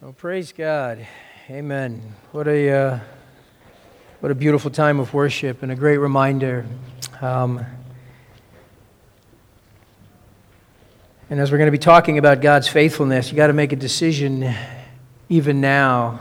Well, praise God. Amen. What a beautiful time of worship and a great reminder. And as we're going to be talking about God's faithfulness, you got to make a decision even now.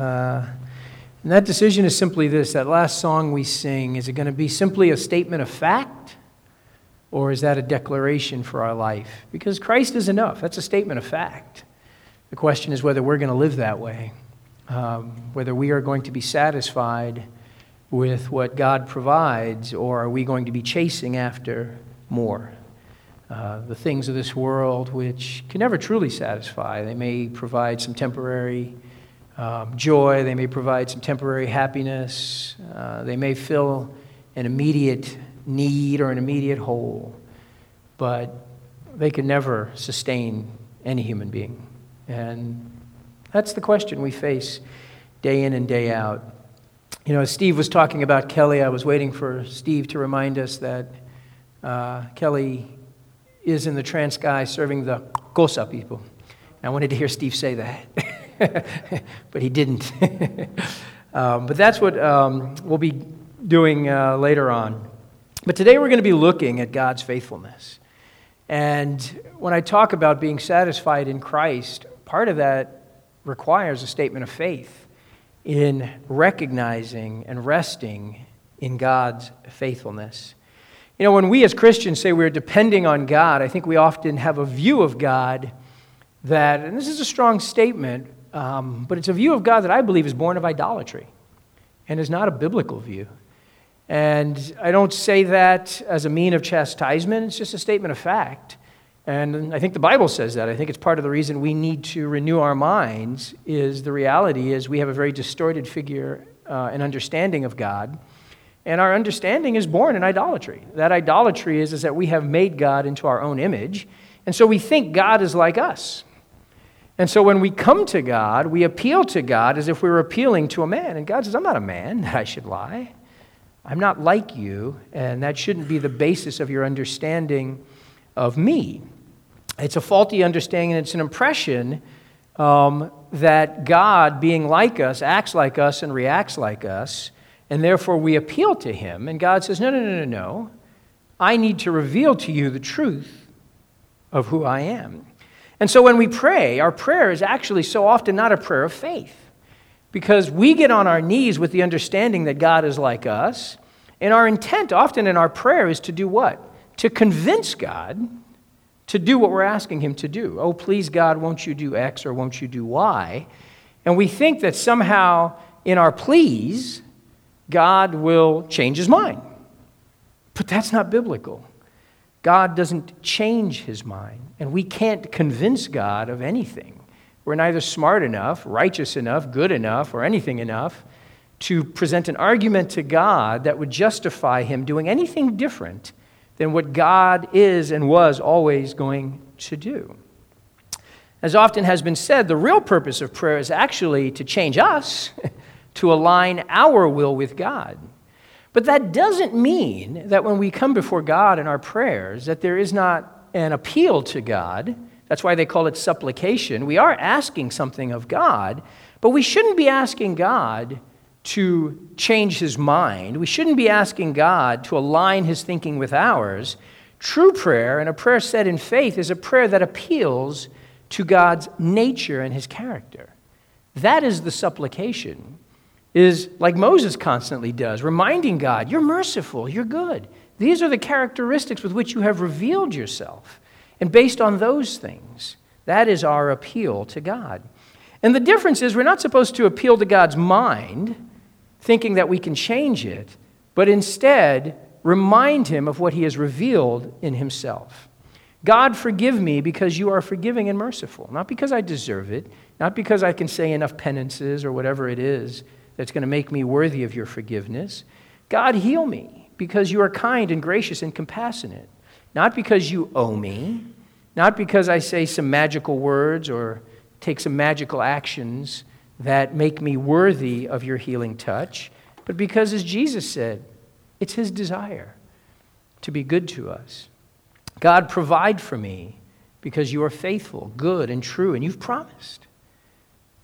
And that decision is simply this: that last song we sing, is it going to be simply a statement of fact, or is that a declaration for our life? Because Christ is enough. That's a statement of fact. The question is whether we're going to live that way, whether we are going to be satisfied with what God provides, or are we going to be chasing after more? The things of this world, which can never truly satisfy. They may provide some temporary joy. They may provide some temporary happiness. They may fill an immediate need or an immediate hole, but they can never sustain any human being. And that's the question we face day in and day out. You know, as Steve was talking about Kelly, I was waiting for Steve to remind us that Kelly is in the Transky serving the Xhosa people. And I wanted to hear Steve say that, but he didn't. But that's what we'll be doing later on. But today we're going to be looking at God's faithfulness. And when I talk about being satisfied in Christ, part of that requires a statement of faith in recognizing and resting in God's faithfulness. You know, when we as Christians say we're depending on God, I think we often have a view of God that, and this is a strong statement, but it's a view of God that I believe is born of idolatry and is not a biblical view. And I don't say that as a mean of chastisement. It's just a statement of fact. And I think the Bible says that. I think it's part of the reason we need to renew our minds is the reality is we have a very distorted figure and understanding of God. And our understanding is born in idolatry. That idolatry is that we have made God into our own image. And so we think God is like us. And so when we come to God, we appeal to God as if we were appealing to a man. And God says, I'm not a man that I should lie. I'm not like you, and that shouldn't be the basis of your understanding of me. It's a faulty understanding, and it's an impression that God, being like us, acts like us and reacts like us, and therefore we appeal to him. And God says, no. I need to reveal to you the truth of who I am. And so when we pray, our prayer is actually so often not a prayer of faith. Because we get on our knees with the understanding that God is like us, and our intent often in our prayer is to do what? To convince God to do what we're asking him to do. Oh, please, God, won't you do X or won't you do Y? And we think that somehow in our pleas, God will change his mind. But that's not biblical. God doesn't change his mind, and we can't convince God of anything. We're neither smart enough, righteous enough, good enough, or anything enough to present an argument to God that would justify him doing anything different than what God is and was always going to do. As often has been said, the real purpose of prayer is actually to change us, to align our will with God. But that doesn't mean that when we come before God in our prayers that there is not an appeal to God. That's why they call it supplication. We are asking something of God, but we shouldn't be asking God to change his mind. We shouldn't be asking God to align his thinking with ours. True prayer, and a prayer said in faith, is a prayer that appeals to God's nature and his character. That is the supplication, is like Moses constantly does, reminding God, you're merciful, you're good. These are the characteristics with which you have revealed yourself. And based on those things, that is our appeal to God. And the difference is we're not supposed to appeal to God's mind, thinking that we can change it, but instead remind him of what he has revealed in himself. God, forgive me because you are forgiving and merciful, not because I deserve it, not because I can say enough penances or whatever it is that's going to make me worthy of your forgiveness. God, heal me because you are kind and gracious and compassionate. Not because you owe me, not because I say some magical words or take some magical actions that make me worthy of your healing touch, but because, as Jesus said, it's his desire to be good to us. God, provide for me because you are faithful, good, and true, and you've promised.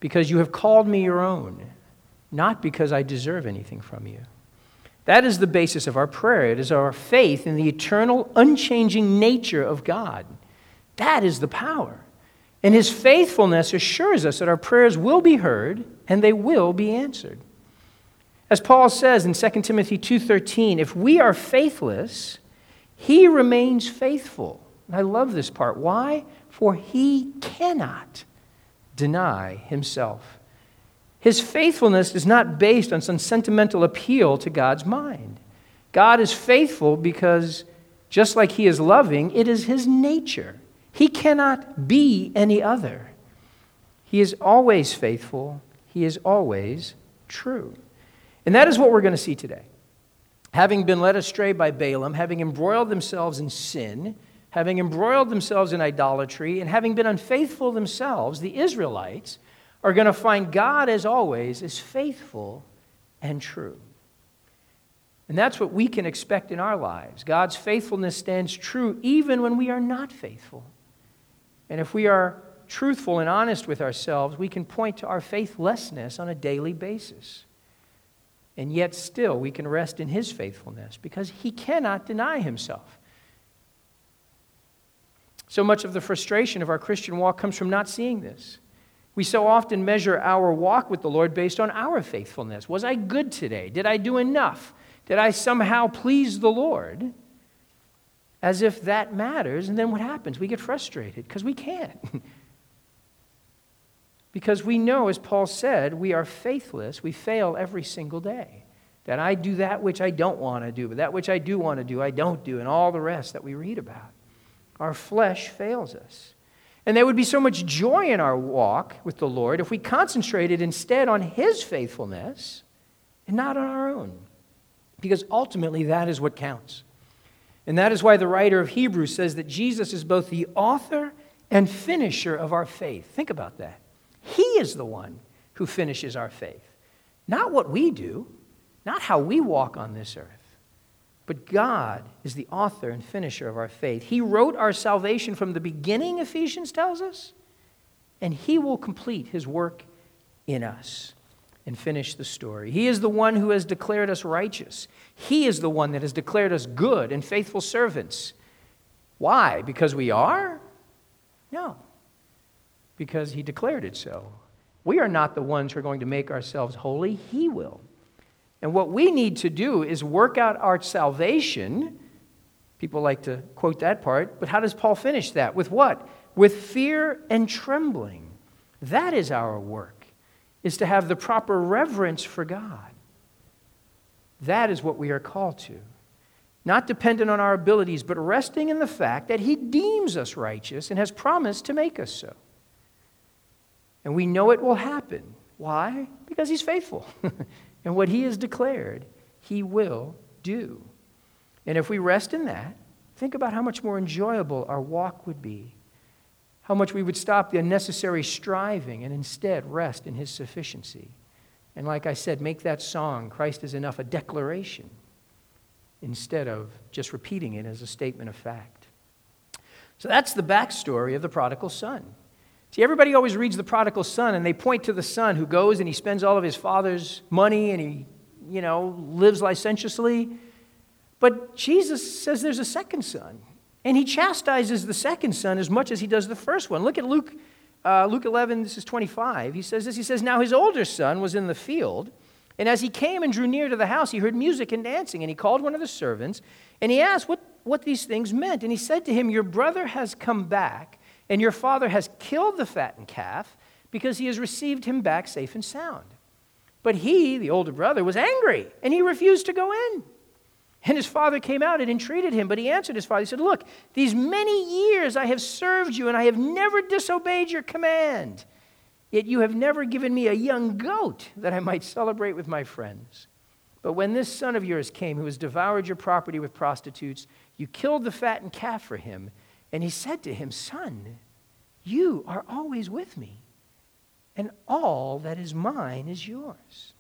because you have called me your own, not because I deserve anything from you. That is the basis of our prayer. It is our faith in the eternal, unchanging nature of God. That is the power. And his faithfulness assures us that our prayers will be heard and they will be answered. As Paul says in 2 Timothy 2:13, if we are faithless, he remains faithful. And I love this part. Why? For he cannot deny himself. His faithfulness is not based on some sentimental appeal to God's mind. God is faithful because, just like he is loving, it is his nature. He cannot be any other. He is always faithful. He is always true. And that is what we're going to see today. Having been led astray by Balaam, having embroiled themselves in sin, having embroiled themselves in idolatry, and having been unfaithful themselves, the Israelites are going to find God, as always, is faithful and true. And that's what we can expect in our lives. God's faithfulness stands true even when we are not faithful. And if we are truthful and honest with ourselves, we can point to our faithlessness on a daily basis. And yet still we can rest in his faithfulness because he cannot deny himself. So much of the frustration of our Christian walk comes from not seeing this. We so often measure our walk with the Lord based on our faithfulness. Was I good today? Did I do enough? Did I somehow please the Lord? As if that matters, and then what happens? We get frustrated because we can't. Because we know, as Paul said, we are faithless. We fail every single day. That I do that which I don't want to do, but that which I do want to do, I don't do, and all the rest that we read about. Our flesh fails us. And there would be so much joy in our walk with the Lord if we concentrated instead on his faithfulness and not on our own. Because ultimately that is what counts. And that is why the writer of Hebrews says that Jesus is both the author and finisher of our faith. Think about that. He is the one who finishes our faith. Not what we do, not how we walk on this earth. But God is the author and finisher of our faith. He wrote our salvation from the beginning, Ephesians tells us, and he will complete his work in us and finish the story. He is the one who has declared us righteous. He is the one that has declared us good and faithful servants. Why? Because we are? No. Because he declared it so. We are not the ones who are going to make ourselves holy. He will. And what we need to do is work out our salvation. People like to quote that part, but how does Paul finish that? With what? With fear and trembling. That is our work, is to have the proper reverence for God. That is what we are called to. Not dependent on our abilities, but resting in the fact that he deems us righteous and has promised to make us so. And we know it will happen. Why? Because he's faithful. And what he has declared, he will do. And if we rest in that, think about how much more enjoyable our walk would be. How much we would stop the unnecessary striving and instead rest in his sufficiency. And like I said, make that song, Christ is Enough, a declaration instead of just repeating it as a statement of fact. So that's the backstory of the prodigal son. See, everybody always reads the prodigal son, and they point to the son who goes and he spends all of his father's money and he, lives licentiously. But Jesus says there's a second son, and he chastises the second son as much as he does the first one. Look at Luke 11, this is 25. He says this, he says, now his older son was in the field, and as he came and drew near to the house, he heard music and dancing, and he called one of the servants, and he asked what these things meant. And he said to him, your brother has come back, and your father has killed the fattened calf because he has received him back safe and sound. But he, the older brother, was angry, and he refused to go in. And his father came out and entreated him, but he answered his father. He said, look, these many years I have served you, and I have never disobeyed your command. Yet you have never given me a young goat that I might celebrate with my friends. But when this son of yours came, who has devoured your property with prostitutes, you killed the fattened calf for him. And he said to him, son, you are always with me, and all that is mine is yours.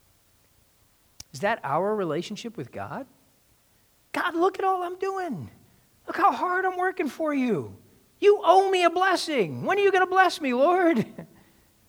Is that our relationship with God? God, look at all I'm doing. Look how hard I'm working for you. You owe me a blessing. When are you going to bless me, Lord?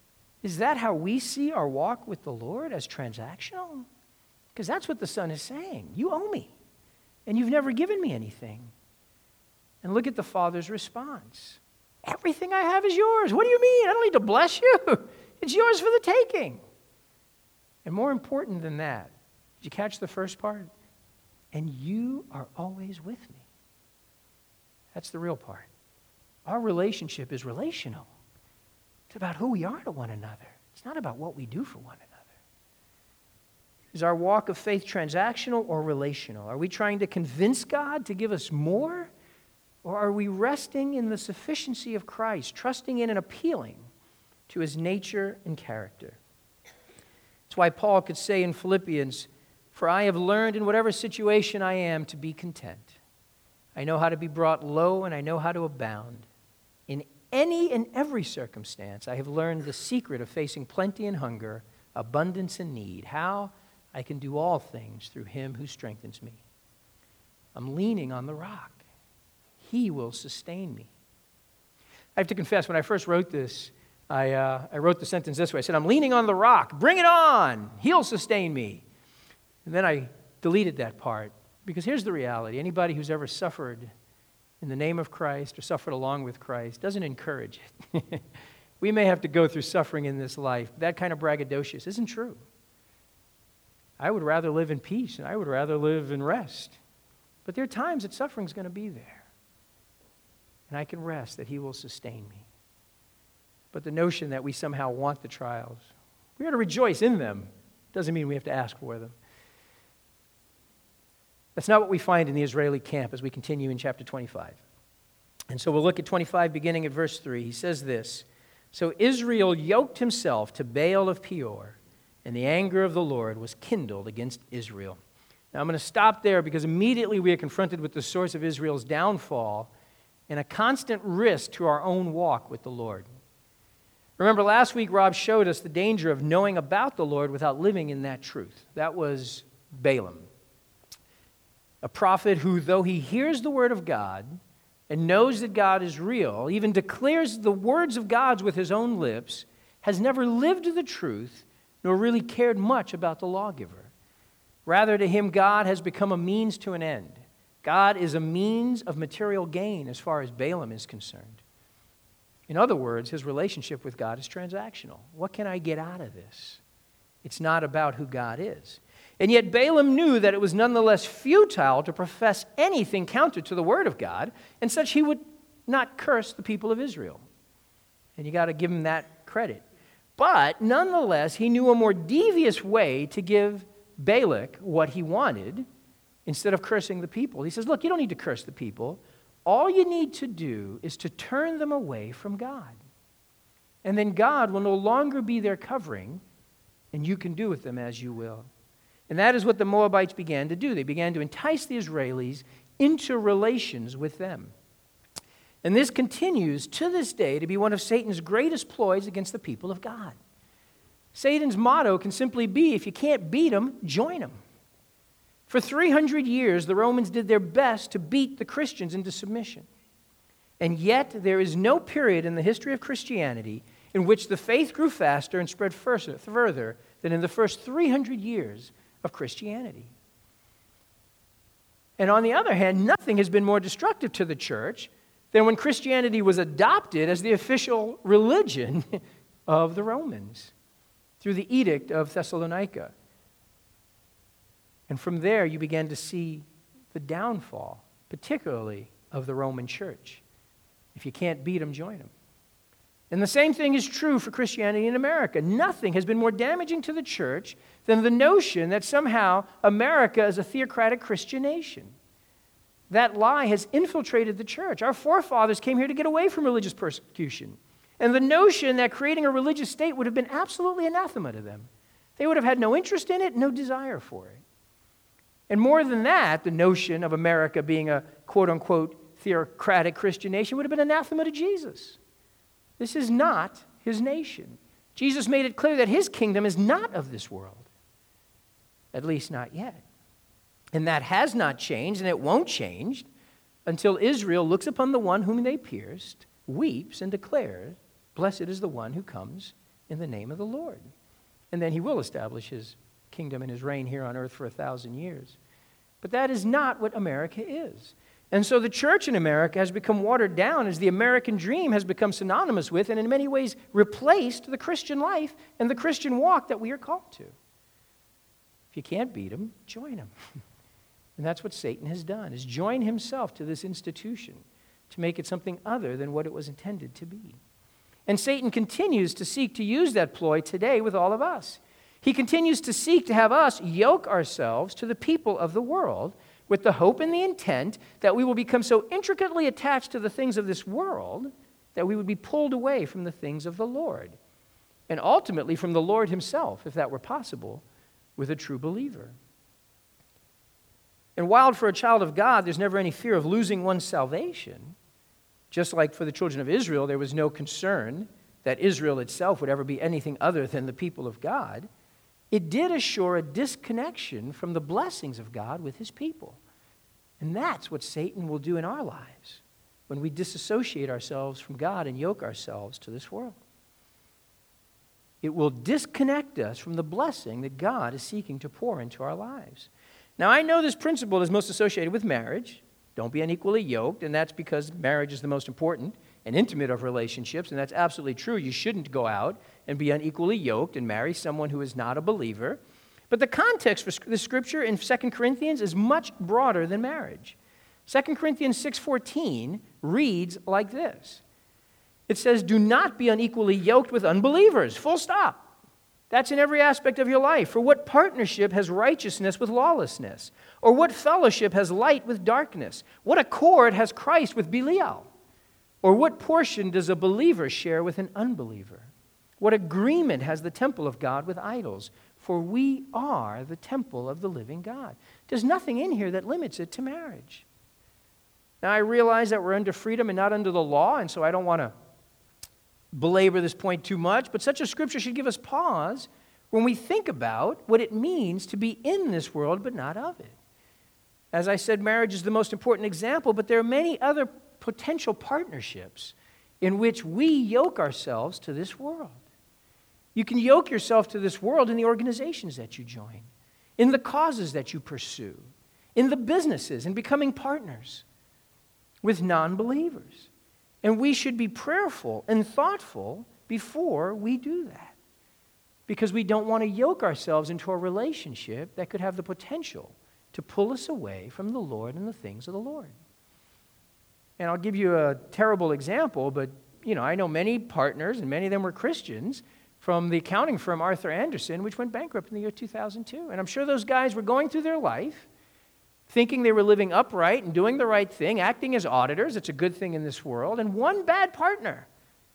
Is that how we see our walk with the Lord, as transactional? Because that's what the Son is saying. You owe me, and you've never given me anything. And look at the Father's response. Everything I have is yours. What do you mean? I don't need to bless you. It's yours for the taking. And more important than that, did you catch the first part? And you are always with me. That's the real part. Our relationship is relational. It's about who we are to one another. It's not about what we do for one another. Is our walk of faith transactional or relational? Are we trying to convince God to give us more? Or are we resting in the sufficiency of Christ, trusting in and appealing to his nature and character? That's why Paul could say in Philippians, "For I have learned in whatever situation I am to be content. I know how to be brought low, and I know how to abound. In any and every circumstance, I have learned the secret of facing plenty and hunger, abundance and need. How? I can do all things through him who strengthens me." I'm leaning on the rock. He will sustain me. I have to confess, when I first wrote this, I wrote the sentence this way. I said, "I'm leaning on the rock. Bring it on. He'll sustain me." And then I deleted that part, because here's the reality. Anybody who's ever suffered in the name of Christ or suffered along with Christ doesn't encourage it. We may have to go through suffering in this life. That kind of braggadocious isn't true. I would rather live in peace, and I would rather live in rest. But there are times that suffering's going to be there. And I can rest that he will sustain me. But the notion that we somehow want the trials, we ought to rejoice in them, doesn't mean we have to ask for them. That's not what we find in the Israeli camp as we continue in chapter 25. And so we'll look at 25 beginning at verse 3. He says this, "So Israel yoked himself to Baal of Peor, and the anger of the Lord was kindled against Israel." Now I'm going to stop there, because immediately we are confronted with the source of Israel's downfall and a constant risk to our own walk with the Lord. Remember, last week Rob showed us the danger of knowing about the Lord without living in that truth. That was Balaam, a prophet who, though he hears the word of God and knows that God is real, even declares the words of God with his own lips, has never lived the truth nor really cared much about the lawgiver. Rather, to him, God has become a means to an end. God is a means of material gain as far as Balaam is concerned. In other words, his relationship with God is transactional. What can I get out of this? It's not about who God is. And yet Balaam knew that it was nonetheless futile to profess anything counter to the word of God, and such he would not curse the people of Israel. And you got to give him that credit. But nonetheless, he knew a more devious way to give Balak what he wanted instead of cursing the people. He says, look, you don't need to curse the people. All you need to do is to turn them away from God. And then God will no longer be their covering, and you can do with them as you will. And that is what the Moabites began to do. They began to entice the Israelis into relations with them. And this continues to this day to be one of Satan's greatest ploys against the people of God. Satan's motto can simply be, if you can't beat them, join them. For 300 years, the Romans did their best to beat the Christians into submission. And yet, there is no period in the history of Christianity in which the faith grew faster and spread further than in the first 300 years of Christianity. And on the other hand, nothing has been more destructive to the church than when Christianity was adopted as the official religion of the Romans through the Edict of Thessalonica. And from there, you began to see the downfall, particularly of the Roman church. If you can't beat them, join them. And the same thing is true for Christianity in America. Nothing has been more damaging to the church than the notion that somehow America is a theocratic Christian nation. That lie has infiltrated the church. Our forefathers came here to get away from religious persecution. And the notion that creating a religious state would have been absolutely anathema to them. They would have had no interest in it, no desire for it. And more than that, the notion of America being a quote-unquote theocratic Christian nation would have been anathema to Jesus. This is not his nation. Jesus made it clear that his kingdom is not of this world, at least not yet. And that has not changed, and it won't change until Israel looks upon the one whom they pierced, weeps, and declares, "Blessed is the one who comes in the name of the Lord. And then he will establish his kingdom and his reign here on earth for 1,000 years. But that is not what America is. And so the church in America has become watered down as the American dream has become synonymous with and in many ways replaced the Christian life and the Christian walk that we are called to. If you can't beat him, join him. And that's what Satan has done, is join himself to this institution to make it something other than what it was intended to be. And Satan continues to seek to use that ploy today with all of us. He continues to seek to have us yoke ourselves to the people of the world with the hope and the intent that we will become so intricately attached to the things of this world that we would be pulled away from the things of the Lord, and ultimately from the Lord himself, if that were possible, with a true believer. And while for a child of God there's never any fear of losing one's salvation, just like for the children of Israel there was no concern that Israel itself would ever be anything other than the people of God, it did assure a disconnection from the blessings of God with his people. And that's what Satan will do in our lives when we disassociate ourselves from God and yoke ourselves to this world. It will disconnect us from the blessing that God is seeking to pour into our lives. Now, I know this principle is most associated with marriage. Don't be unequally yoked, and that's because marriage is the most important and intimate of relationships, and that's absolutely true. You shouldn't go out and be unequally yoked and marry someone who is not a believer. But the context for the scripture in 2 Corinthians is much broader than marriage. 2 Corinthians 6:14 reads like this. It says, "Do not be unequally yoked with unbelievers." Full stop. That's in every aspect of your life. For what partnership has righteousness with lawlessness? Or what fellowship has light with darkness? What accord has Christ with Belial? Or what portion does a believer share with an unbeliever? What agreement has the temple of God with idols? For we are the temple of the living God. There's nothing in here that limits it to marriage. Now, I realize that we're under freedom and not under the law, and so I don't want to belabor this point too much, but such a scripture should give us pause when we think about what it means to be in this world but not of it. As I said, marriage is the most important example, but there are many other potential partnerships in which we yoke ourselves to this world. You can yoke yourself to this world in the organizations that you join, in the causes that you pursue, in the businesses, and becoming partners with non-believers. And we should be prayerful and thoughtful before we do that, because we don't want to yoke ourselves into a relationship that could have the potential to pull us away from the Lord and the things of the Lord. And I'll give you a terrible example, but I know many partners, and many of them were Christians, from the accounting firm Arthur Andersen, which went bankrupt in the year 2002. And I'm sure those guys were going through their life thinking they were living upright and doing the right thing, acting as auditors. It's a good thing in this world. And one bad partner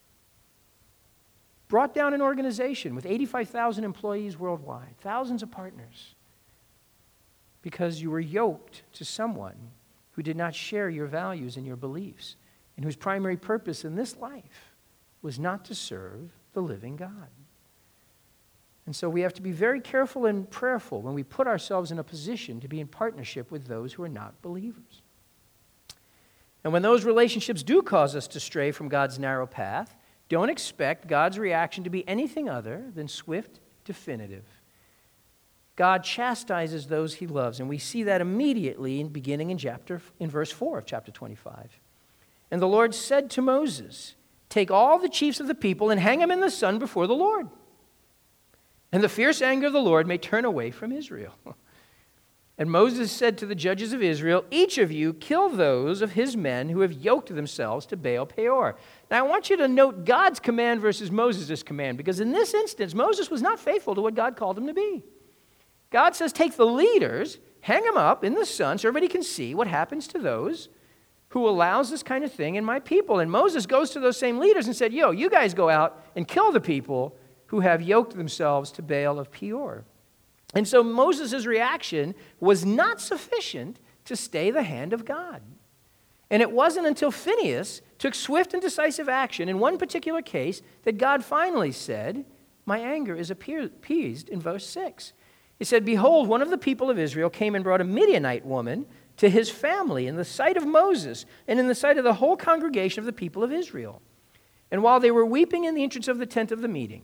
brought down an organization with 85,000 employees worldwide, thousands of partners, because you were yoked to someone who did not share your values and your beliefs, and whose primary purpose in this life was not to serve the living God. And so we have to be very careful and prayerful when we put ourselves in a position to be in partnership with those who are not believers. And when those relationships do cause us to stray from God's narrow path, don't expect God's reaction to be anything other than swift, definitive. God chastises those he loves, and we see that immediately beginning in verse 4 of chapter 25. And the Lord said to Moses, "Take all the chiefs of the people and hang them in the sun before the Lord, and the fierce anger of the Lord may turn away from Israel." And Moses said to the judges of Israel, "Each of you kill those of his men who have yoked themselves to Baal Peor." Now I want you to note God's command versus Moses' command, because in this instance, Moses was not faithful to what God called him to be. God says, take the leaders, hang them up in the sun so everybody can see what happens to those who allows this kind of thing in my people. And Moses goes to those same leaders and said, you guys go out and kill the people who have yoked themselves to Baal of Peor. And so Moses' reaction was not sufficient to stay the hand of God. And it wasn't until Phinehas took swift and decisive action in one particular case that God finally said, "My anger is appeased," in verse 6. He said, "Behold, one of the people of Israel came and brought a Midianite woman to his family in the sight of Moses and in the sight of the whole congregation of the people of Israel. And while they were weeping in the entrance of the tent of the meeting,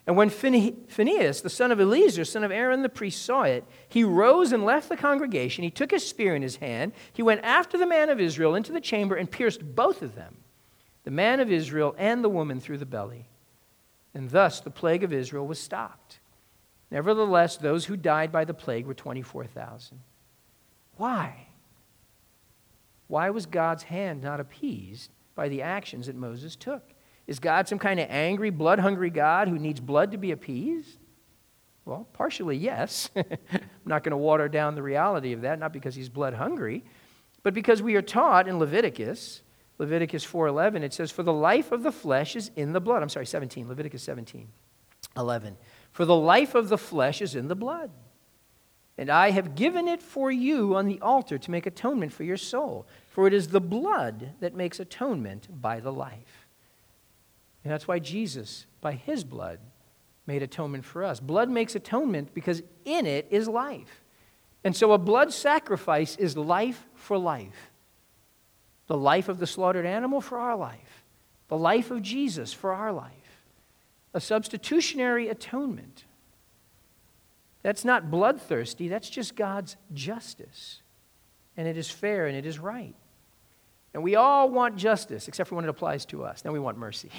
And when Phinehas, the son of Eleazar, son of Aaron the priest, saw it, he rose and left the congregation. He took his spear in his hand. He went after the man of Israel into the chamber and pierced both of them, the man of Israel and the woman, through the belly. And thus the plague of Israel was stopped. Nevertheless, those who died by the plague were 24,000. Why? Why was God's hand not appeased by the actions that Moses took? Is God some kind of angry, blood-hungry God who needs blood to be appeased? Well, partially, yes. I'm not going to water down the reality of that, not because he's blood-hungry, but because we are taught in Leviticus 4:11, it says, "For the life of the flesh is in the blood." I'm sorry, 17, Leviticus 17:11. "For the life of the flesh is in the blood. And I have given it for you on the altar to make atonement for your soul. For it is the blood that makes atonement by the life." And that's why Jesus, by his blood, made atonement for us. Blood makes atonement because in it is life. And so a blood sacrifice is life for life. The life of the slaughtered animal for our life. The life of Jesus for our life. A substitutionary atonement. That's not bloodthirsty, that's just God's justice. And it is fair and it is right. And we all want justice, except for when it applies to us. Then we want mercy.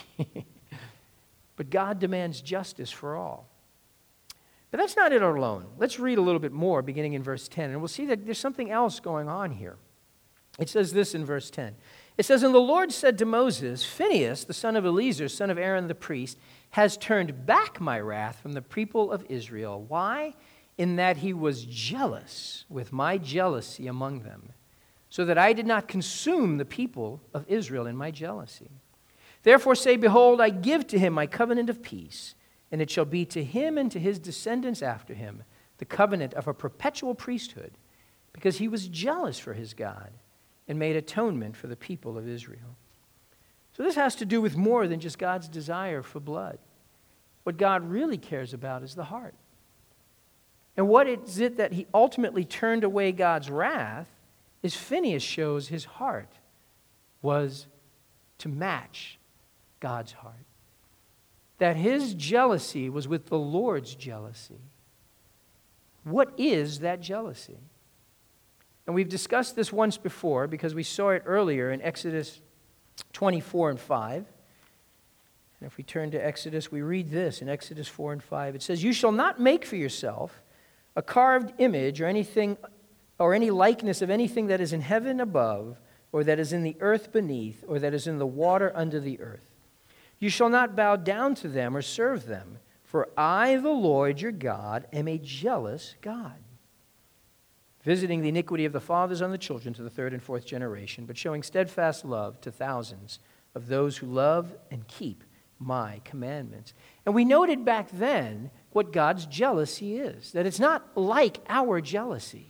But God demands justice for all. But that's not it alone. Let's read a little bit more, beginning in verse 10, and we'll see that there's something else going on here. It says this in verse 10. It says, "And the Lord said to Moses, Phinehas, the son of Eleazar, son of Aaron the priest, has turned back my wrath from the people of Israel. Why? In that he was jealous with my jealousy among them, so that I did not consume the people of Israel in my jealousy. Therefore say, Behold, I give to him my covenant of peace, and it shall be to him and to his descendants after him the covenant of a perpetual priesthood, because he was jealous for his God and made atonement for the people of Israel." So this has to do with more than just God's desire for blood. What God really cares about is the heart. And what is it that he ultimately turned away God's wrath is Phinehas shows his heart was to match God's heart. That his jealousy was with the Lord's jealousy. What is that jealousy? And we've discussed this once before because we saw it earlier in Exodus 24 and 5. And if we turn to Exodus, we read this in Exodus 4 and 5. It says, "You shall not make for yourself a carved image or anything or any likeness of anything that is in heaven above, or that is in the earth beneath, or that is in the water under the earth. You shall not bow down to them or serve them, for I, the Lord your God, am a jealous God, visiting the iniquity of the fathers on the children to the third and fourth generation, but showing steadfast love to thousands of those who love and keep my commandments." And we noted back then what God's jealousy is, that it's not like our jealousy.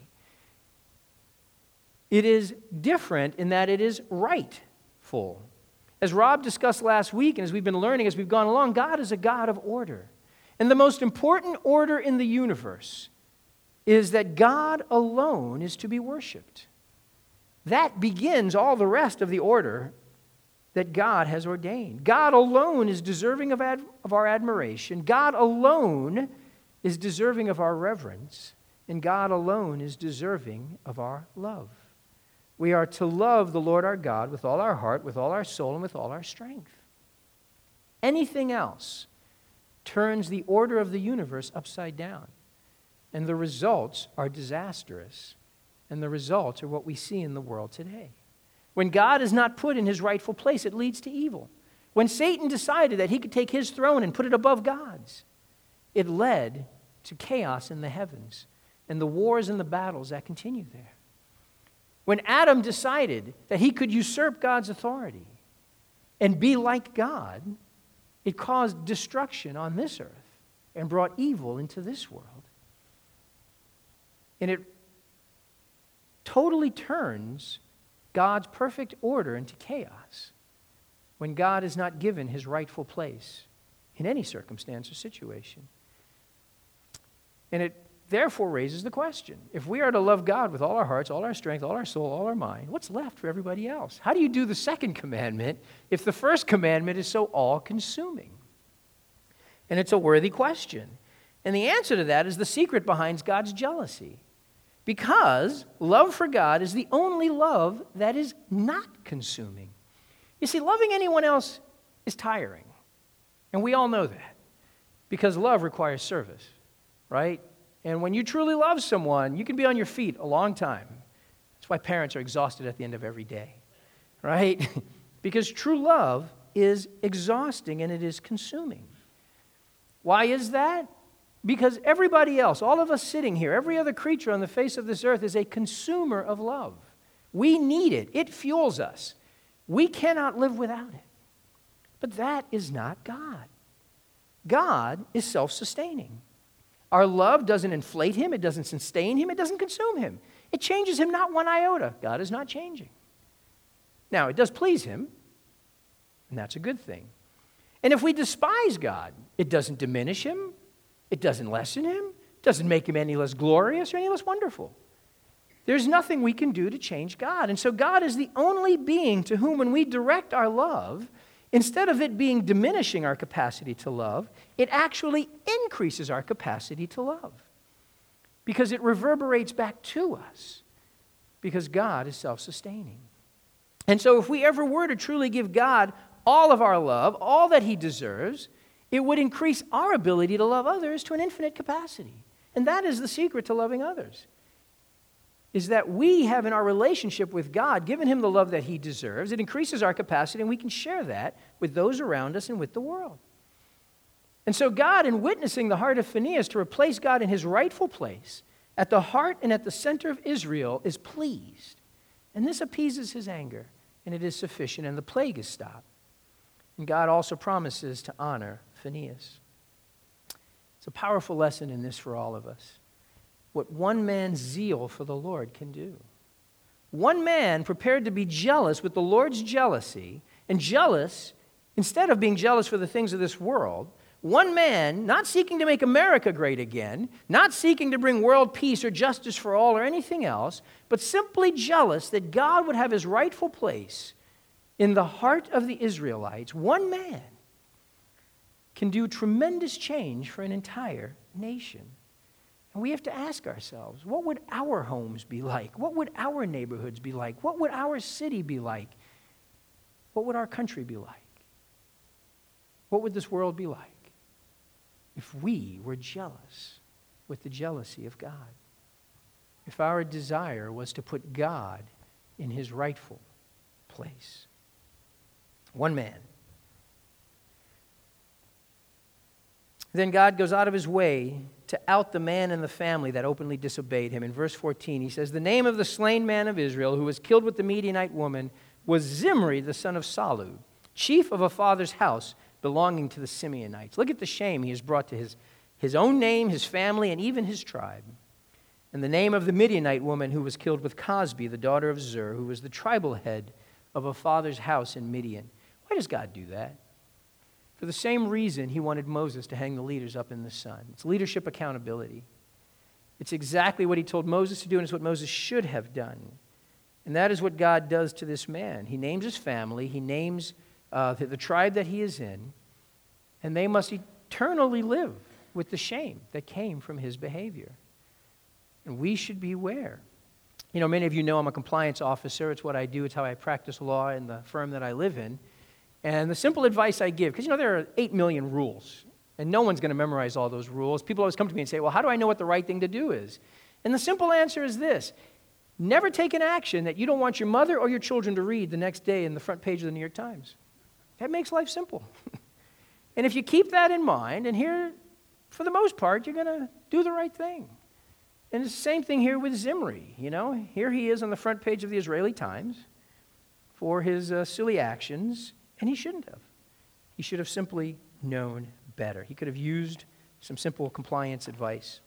It is different in that it is rightful. As Rob discussed last week, and as we've been learning as we've gone along, God is a God of order. And the most important order in the universe is that God alone is to be worshiped. That begins all the rest of the order that God has ordained. God alone is deserving of our admiration. God alone is deserving of our reverence. And God alone is deserving of our love. We are to love the Lord our God with all our heart, with all our soul, and with all our strength. Anything else turns the order of the universe upside down. And the results are disastrous. And the results are what we see in the world today. When God is not put in his rightful place, it leads to evil. When Satan decided that he could take his throne and put it above God's, it led to chaos in the heavens and the wars and the battles that continue there. When Adam decided that he could usurp God's authority and be like God, it caused destruction on this earth and brought evil into this world. And it totally turns God's perfect order into chaos when God is not given his rightful place in any circumstance or situation. And it therefore raises the question, if we are to love God with all our hearts, all our strength, all our soul, all our mind, what's left for everybody else? How do you do the second commandment if the first commandment is so all-consuming? And it's a worthy question. And the answer to that is the secret behind God's jealousy. Because love for God is the only love that is not consuming. You see, loving anyone else is tiring. And we all know that. Because love requires service, right? And when you truly love someone, you can be on your feet a long time. That's why parents are exhausted at the end of every day, right? Because true love is exhausting and it is consuming. Why is that? Because everybody else, all of us sitting here, every other creature on the face of this earth is a consumer of love. We need it. It fuels us. We cannot live without it. But that is not God. God is self-sustaining. Our love doesn't inflate him. It doesn't sustain him. It doesn't consume him. It changes him not one iota. God is not changing. Now, it does please him, and that's a good thing. And if we despise God, it doesn't diminish him. It doesn't lessen him. It doesn't make him any less glorious or any less wonderful. There's nothing we can do to change God. And so God is the only being to whom, when we direct our love, instead of it being diminishing our capacity to love, it actually increases our capacity to love. Because it reverberates back to us. Because God is self-sustaining. And so if we ever were to truly give God all of our love, all that he deserves, it would increase our ability to love others to an infinite capacity. And that is the secret to loving others. Is that we have in our relationship with God given him the love that he deserves. It increases our capacity, and we can share that with those around us and with the world. And so God, in witnessing the heart of Phinehas to replace God in his rightful place at the heart and at the center of Israel, is pleased. And this appeases his anger, and it is sufficient, and the plague is stopped. And God also promises to honor Phinehas. It's a powerful lesson in this for all of us. What one man's zeal for the Lord can do. One man prepared to be jealous with the Lord's jealousy, and jealous, instead of being jealous for the things of this world, one man, not seeking to make America great again, not seeking to bring world peace or justice for all or anything else, but simply jealous that God would have his rightful place in the heart of the Israelites, one man can do tremendous change for an entire nation. And we have to ask ourselves, what would our homes be like? What would our neighborhoods be like? What would our city be like? What would our country be like? What would this world be like if we were jealous with the jealousy of God? If our desire was to put God in his rightful place? One man. Then God goes out of his way to out the man and the family that openly disobeyed him. In verse 14, he says, "The name of the slain man of Israel who was killed with the Midianite woman was Zimri, the son of Salu, chief of a father's house belonging to the Simeonites." Look at the shame he has brought to his own name, his family, and even his tribe. And the name of the Midianite woman who was killed with Cosbi, the daughter of Zur, who was the tribal head of a father's house in Midian. Why does God do that? For the same reason he wanted Moses to hang the leaders up in the sun. It's leadership accountability. It's exactly what he told Moses to do, and it's what Moses should have done. And that is what God does to this man. He names his family, he names the tribe that he is in, and they must eternally live with the shame that came from his behavior. And we should beware. You know, many of you know I'm a compliance officer. It's what I do. It's how I practice law in the firm that I live in. And the simple advice I give, because there are 8 million rules, and no one's going to memorize all those rules. People always come to me and say, well, how do I know what the right thing to do is? And the simple answer is this: never take an action that you don't want your mother or your children to read the next day in the front page of the New York Times. That makes life simple. And if you keep that in mind, and here, for the most part, you're going to do the right thing. And it's the same thing here with Zimri. Here he is on the front page of the Israeli Times for his silly actions. And he shouldn't have. He should have simply known better. He could have used some simple compliance advice.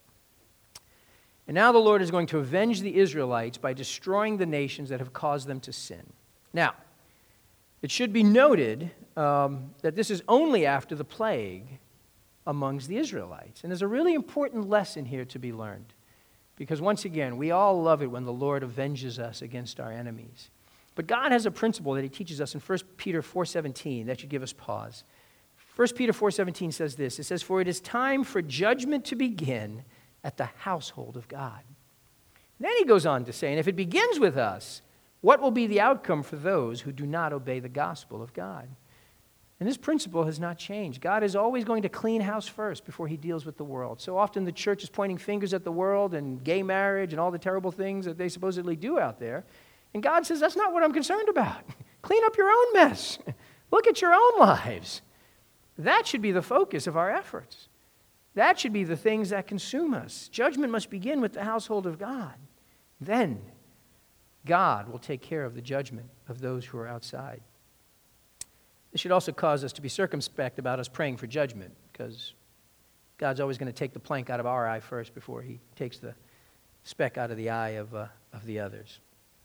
And now the Lord is going to avenge the Israelites by destroying the nations that have caused them to sin. Now, it should be noted that this is only after the plague amongst the Israelites. And there's a really important lesson here to be learned. Because once again, we all love it when the Lord avenges us against our enemies. But God has a principle that he teaches us in 1 Peter 4:17 that should give us pause. 1 Peter 4:17 says this. It says, "For it is time for judgment to begin at the household of God." And then he goes on to say, "And if it begins with us, what will be the outcome for those who do not obey the gospel of God?" And this principle has not changed. God is always going to clean house first before he deals with the world. So often the church is pointing fingers at the world and gay marriage and all the terrible things that they supposedly do out there. And God says, that's not what I'm concerned about. Clean up your own mess. Look at your own lives. That should be the focus of our efforts. That should be the things that consume us. Judgment must begin with the household of God. Then God will take care of the judgment of those who are outside. This should also cause us to be circumspect about us praying for judgment, because God's always going to take the plank out of our eye first before he takes the speck out of the eye of the others.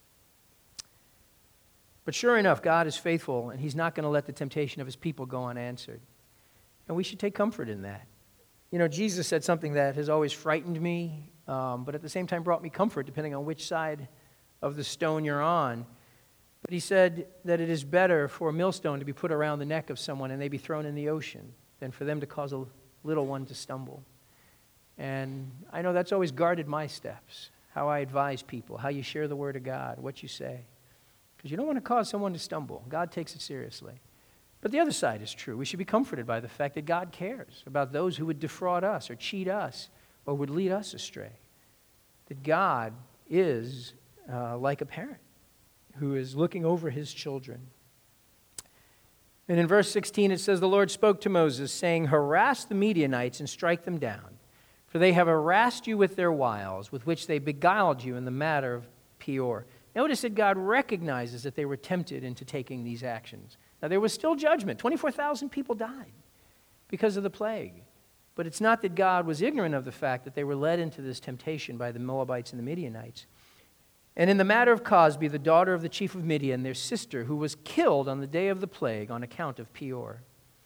But sure enough, God is faithful, and he's not going to let the temptation of his people go unanswered. And we should take comfort in that. You know, Jesus said something that has always frightened me, but at the same time brought me comfort, depending on which side of the stone you're on. But he said that it is better for a millstone to be put around the neck of someone and they be thrown in the ocean than for them to cause a little one to stumble. And I know that's always guarded my steps, how I advise people, how you share the word of God, what you say. Because you don't want to cause someone to stumble. God takes it seriously. But the other side is true. We should be comforted by the fact that God cares about those who would defraud us or cheat us or would lead us astray. That God is like a parent who is looking over his children. And in verse 16 it says, "The Lord spoke to Moses, saying, Harass the Midianites and strike them down, for they have harassed you with their wiles, with which they beguiled you in the matter of Peor." Notice that God recognizes that they were tempted into taking these actions. Now, there was still judgment. 24,000 people died because of the plague. But it's not that God was ignorant of the fact that they were led into this temptation by the Moabites and the Midianites. And in the matter of Cosbi, the daughter of the chief of Midian, their sister, who was killed on the day of the plague on account of Peor.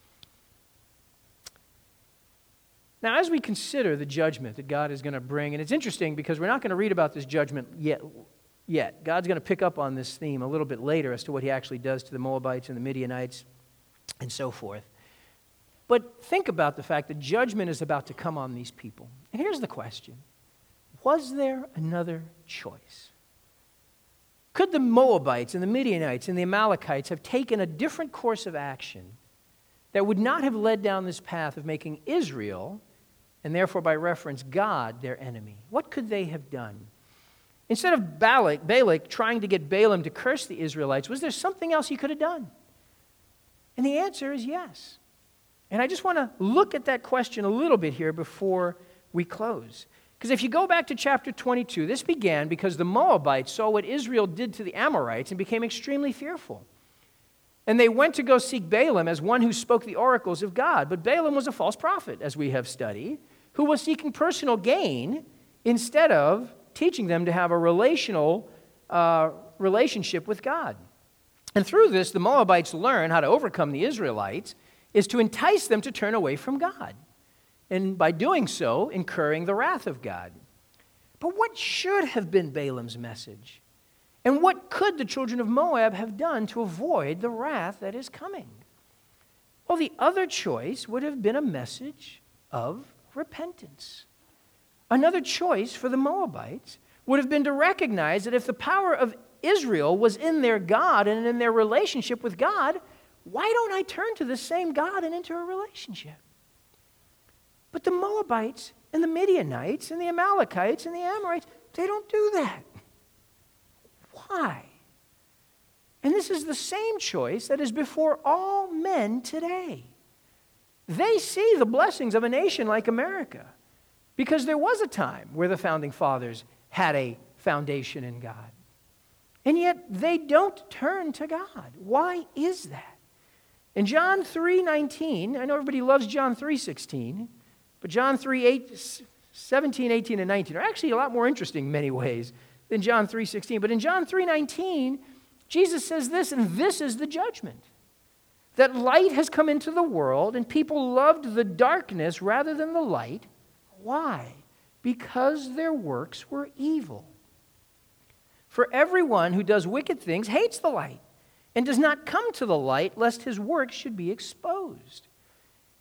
Now, as we consider the judgment that God is going to bring, and it's interesting because we're not going to read about this judgment yet. God's going to pick up on this theme a little bit later as to what he actually does to the Moabites and the Midianites and so forth. But think about the fact that judgment is about to come on these people. And here's the question. Was there another choice? Could the Moabites and the Midianites and the Amalekites have taken a different course of action that would not have led down this path of making Israel, and therefore by reference God, their enemy? What could they have done? Instead of Balak trying to get Balaam to curse the Israelites, was there something else he could have done? And the answer is yes. And I just want to look at that question a little bit here before we close. Because if you go back to chapter 22, this began because the Moabites saw what Israel did to the Amorites and became extremely fearful. And they went to go seek Balaam as one who spoke the oracles of God. But Balaam was a false prophet, as we have studied, who was seeking personal gain instead of teaching them to have a relational relationship with God. And through this, the Moabites learn how to overcome the Israelites is to entice them to turn away from God. And by doing so, incurring the wrath of God. But what should have been Balaam's message? And what could the children of Moab have done to avoid the wrath that is coming? Well, the other choice would have been a message of repentance. Another choice for the Moabites would have been to recognize that if the power of Israel was in their God and in their relationship with God, why don't I turn to the same God and enter a relationship? But the Moabites and the Midianites and the Amalekites and the Amorites, they don't do that. Why? And this is the same choice that is before all men today. They see the blessings of a nation like America because there was a time where the founding fathers had a foundation in God. And yet they don't turn to God. Why is that? In John 3:19, I know everybody loves John 3:16, but John 3:17, 18, and 19 are actually a lot more interesting in many ways than John 3:16. But in John 3:19, Jesus says this, and this is the judgment, that light has come into the world, and people loved the darkness rather than the light. Why? Because their works were evil. For everyone who does wicked things hates the light and does not come to the light, lest his works should be exposed.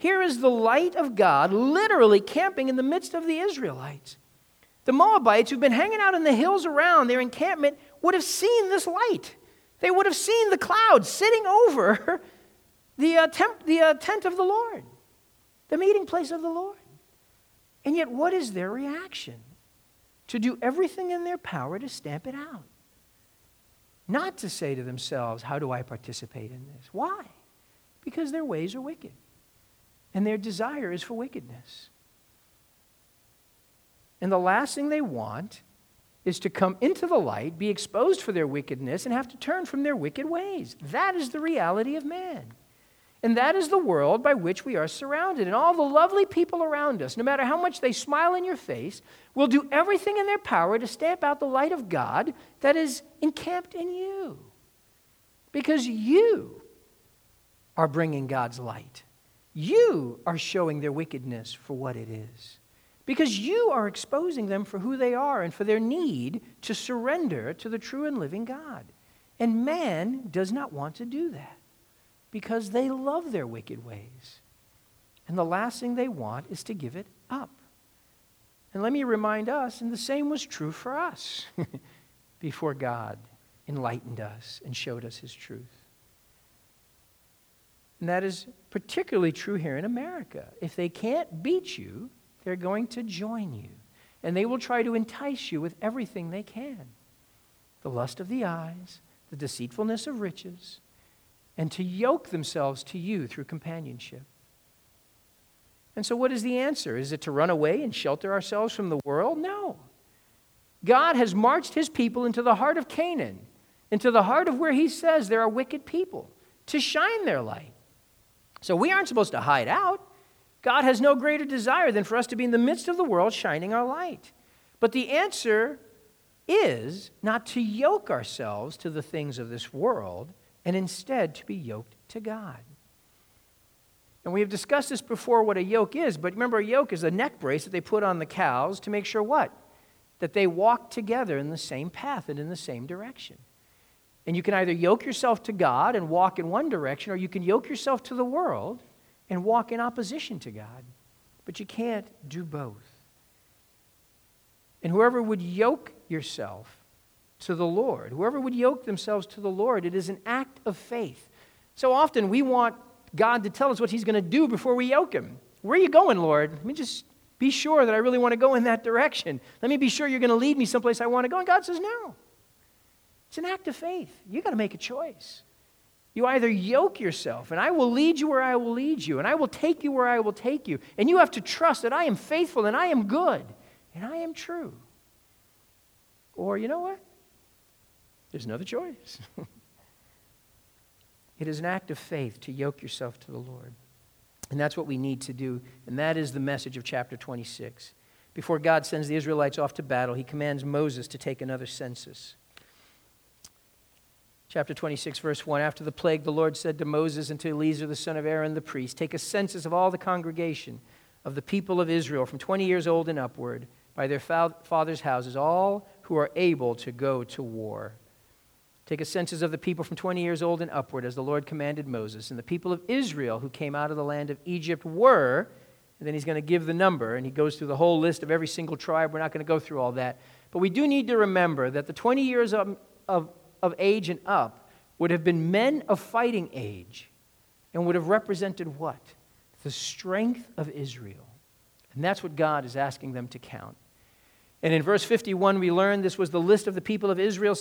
Here is the light of God literally camping in the midst of the Israelites. The Moabites, who've been hanging out in the hills around their encampment, would have seen this light. They would have seen the cloud sitting over the tent of the Lord, the meeting place of the Lord. And yet, what is their reaction? To do everything in their power to stamp it out. Not to say to themselves, how do I participate in this? Why? Because their ways are wicked. And their desire is for wickedness. And the last thing they want is to come into the light, be exposed for their wickedness, and have to turn from their wicked ways. That is the reality of man. And that is the world by which we are surrounded. And all the lovely people around us, no matter how much they smile in your face, will do everything in their power to stamp out the light of God that is encamped in you. Because you are bringing God's light. You are showing their wickedness for what it is. Because you are exposing them for who they are and for their need to surrender to the true and living God. And man does not want to do that because they love their wicked ways. And the last thing they want is to give it up. And let me remind us, and the same was true for us before God enlightened us and showed us his truth. And that is particularly true here in America. If they can't beat you, they're going to join you. And they will try to entice you with everything they can. The lust of the eyes, the deceitfulness of riches, and to yoke themselves to you through companionship. And so what is the answer? Is it to run away and shelter ourselves from the world? No. God has marched his people into the heart of Canaan, into the heart of where he says there are wicked people, to shine their light. So we aren't supposed to hide out. God has no greater desire than for us to be in the midst of the world shining our light. But the answer is not to yoke ourselves to the things of this world, and instead to be yoked to God. And we have discussed this before, what a yoke is, but remember, a yoke is a neck brace that they put on the cows to make sure what? That they walk together in the same path and in the same direction. And you can either yoke yourself to God and walk in one direction, or you can yoke yourself to the world and walk in opposition to God. But you can't do both. And whoever would yoke yourself to the Lord, whoever would yoke themselves to the Lord, it is an act of faith. So often we want God to tell us what he's going to do before we yoke him. Where are you going, Lord? Let me just be sure that I really want to go in that direction. Let me be sure you're going to lead me someplace I want to go. And God says, no. It's an act of faith. You've got to make a choice. You either yoke yourself, and I will lead you where I will lead you, and I will take you where I will take you. And you have to trust that I am faithful, and I am good, and I am true. Or, you know what? There's another choice. It is an act of faith to yoke yourself to the Lord. And that's what we need to do, and that is the message of chapter 26. Before God sends the Israelites off to battle, he commands Moses to take another census. Chapter 26, verse 1, after the plague, the Lord said to Moses and to Eleazar, the son of Aaron, the priest, take a census of all the congregation of the people of Israel from 20 years old and upward by their fathers' houses, all who are able to go to war. Take a census of the people from 20 years old and upward, as the Lord commanded Moses. And the people of Israel who came out of the land of Egypt were, and then he's going to give the number, and he goes through the whole list of every single tribe. We're not going to go through all that. But we do need to remember that the 20 years of age and up would have been men of fighting age and would have represented what? The strength of Israel. And that's what God is asking them to count. And in verse 51, we learn this was the list of the people of Israel,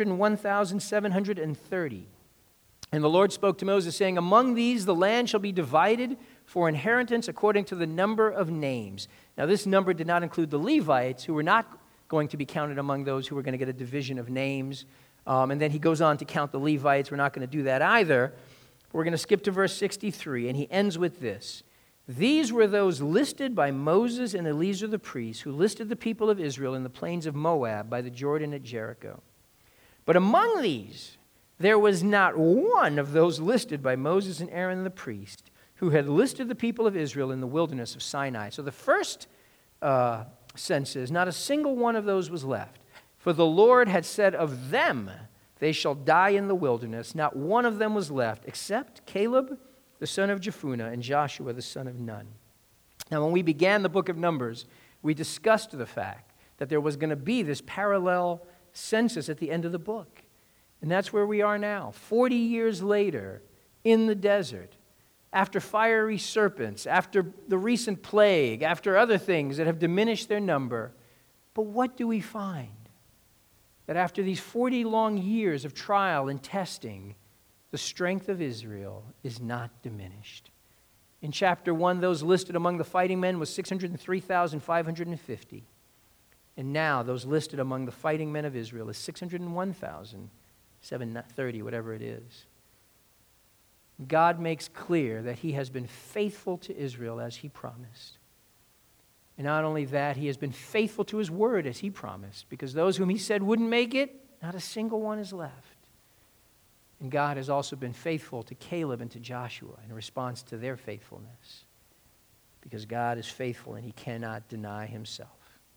601,730. And the Lord spoke to Moses, saying, among these the land shall be divided for inheritance according to the number of names. Now this number did not include the Levites, who were not going to be counted among those who were going to get a division of names. And then he goes on to count the Levites. We're not going to do that either. We're going to skip to verse 63, and he ends with this. These were those listed by Moses and Eleazar the priest, who listed the people of Israel in the plains of Moab by the Jordan at Jericho. But among these, there was not one of those listed by Moses and Aaron the priest, who had listed the people of Israel in the wilderness of Sinai. So the first census, not a single one of those was left. For the Lord had said of them, they shall die in the wilderness. Not one of them was left, except Caleb the son of Jephunneh, and Joshua, the son of Nun. Now, when we began the book of Numbers, we discussed the fact that there was going to be this parallel census at the end of the book. And that's where we are now, 40 years later, in the desert, after fiery serpents, after the recent plague, after other things that have diminished their number. But what do we find? That after these 40 long years of trial and testing, the strength of Israel is not diminished. In chapter 1, those listed among the fighting men was 603,550. And now those listed among the fighting men of Israel is 601,730, whatever it is. God makes clear that he has been faithful to Israel as he promised. And not only that, he has been faithful to his word as he promised, because those whom he said wouldn't make it, not a single one is left. And God has also been faithful to Caleb and to Joshua in response to their faithfulness, because God is faithful and he cannot deny himself.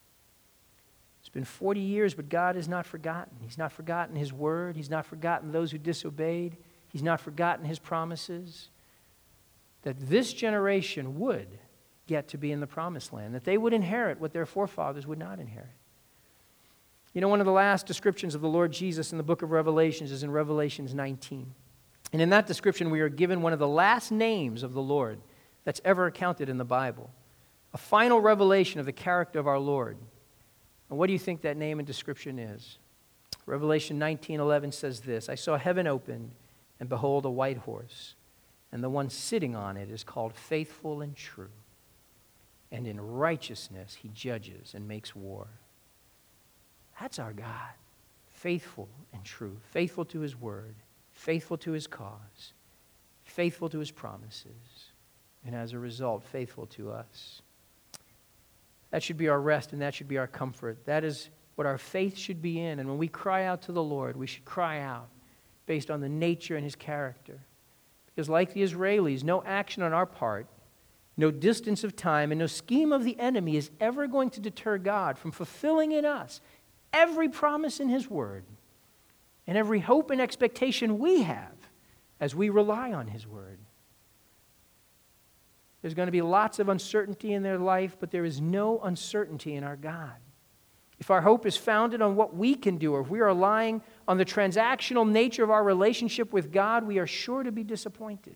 It's been 40 years, but God is not forgotten. He's not forgotten his word. He's not forgotten those who disobeyed. He's not forgotten his promises that this generation would get to be in the promised land, that they would inherit what their forefathers would not inherit. You know, one of the last descriptions of the Lord Jesus in the book of Revelations is in Revelations 19. And in that description, we are given one of the last names of the Lord that's ever accounted in the Bible, a final revelation of the character of our Lord. And what do you think that name and description is? Revelation 19:11 says this, "I saw heaven opened, and behold, a white horse, and the one sitting on it is called Faithful and True. And in righteousness he judges and makes war." That's our God, faithful and true, faithful to his word, faithful to his cause, faithful to his promises, and as a result, faithful to us. That should be our rest and that should be our comfort. That is what our faith should be in. And when we cry out to the Lord, we should cry out based on the nature and his character. Because like the Israelis, no action on our part, no distance of time, and no scheme of the enemy is ever going to deter God from fulfilling in us every promise in his word and every hope and expectation we have as we rely on his word. There's going to be lots of uncertainty in their life, but there is no uncertainty in our God. If our hope is founded on what we can do, or if we are relying on the transactional nature of our relationship with God, we are sure to be disappointed.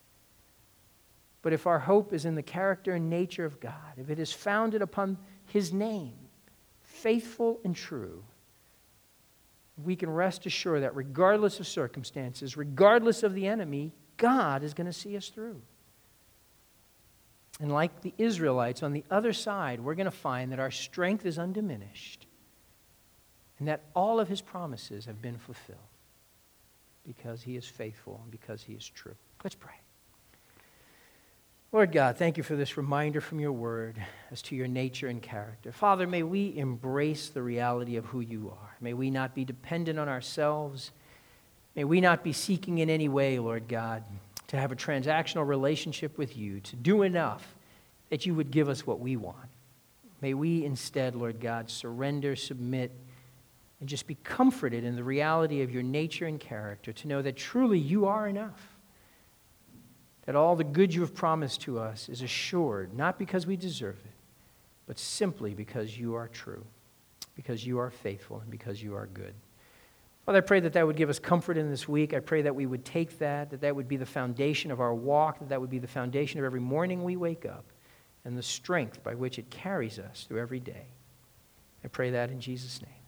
But if our hope is in the character and nature of God, if it is founded upon his name, faithful and true, we can rest assured that regardless of circumstances, regardless of the enemy, God is going to see us through. And like the Israelites on the other side, we're going to find that our strength is undiminished and that all of his promises have been fulfilled because he is faithful and because he is true. Let's pray. Lord God, thank you for this reminder from your word as to your nature and character. Father, may we embrace the reality of who you are. May we not be dependent on ourselves. May we not be seeking in any way, Lord God, to have a transactional relationship with you, to do enough that you would give us what we want. May we instead, Lord God, surrender, submit, and just be comforted in the reality of your nature and character, to know that truly you are enough. That all the good you have promised to us is assured, not because we deserve it, but simply because you are true, because you are faithful, and because you are good. Father, I pray that that would give us comfort in this week. I pray that we would take that that would be the foundation of our walk, that would be the foundation of every morning we wake up, and the strength by which it carries us through every day. I pray that in Jesus' name.